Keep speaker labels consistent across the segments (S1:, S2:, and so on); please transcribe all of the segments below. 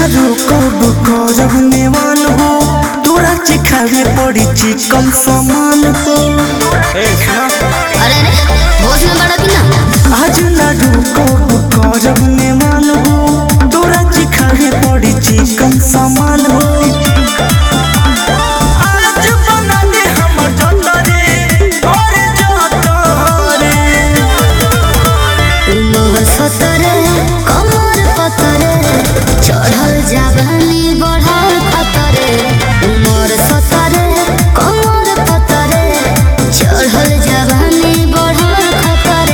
S1: कब करब नेवान हो तोरा चिखावे पड़ी चिकन सामान हो।
S2: अरे होश में बड़ा कि ना
S1: आज लाडू कब करब नेवान हो तोरा चिखावे पड़ी चिकन सामान हो। आज बना दे हमर जतरे और जतरे
S2: उमर सतरे कमर पतरे चढ़ल जागनी बढ़ल खतरे। उमर सतरे कमर पतरे चढ़ल जागनी बढ़ल खतरे।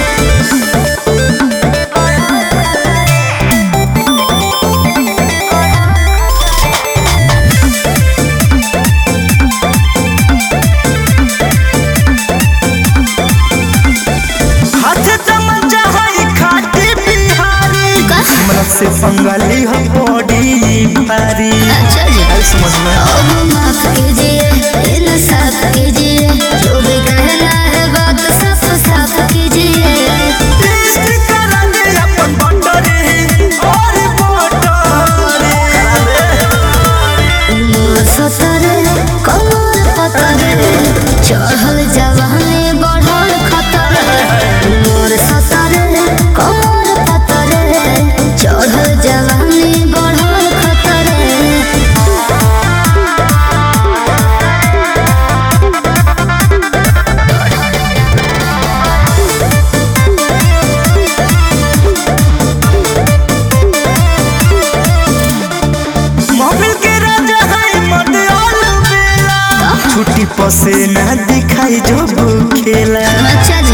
S1: हाथ चमचा है खाटी बिहारी हमरा से बंगाली है बड़ी भारी।
S2: अच्छा जी
S1: समझ में
S2: अब माफ कीजिए इंसाफ कीजिए जो भी कहना है बात साफ साफ कीजिए।
S1: टेस्ट करांगे अपन बंडरे और बंडरे
S2: उमर सतरे कमर पतरे चढ़ल जवानी बढ़ल खतरे। उमर सतरे कमर पतरे चढ़ल जवानी बढ़ल खतरे।
S1: मोबिल के राजा है मडल बेला छुट्टी पसे ना दिखाई जो खेला।
S2: अच्छा जी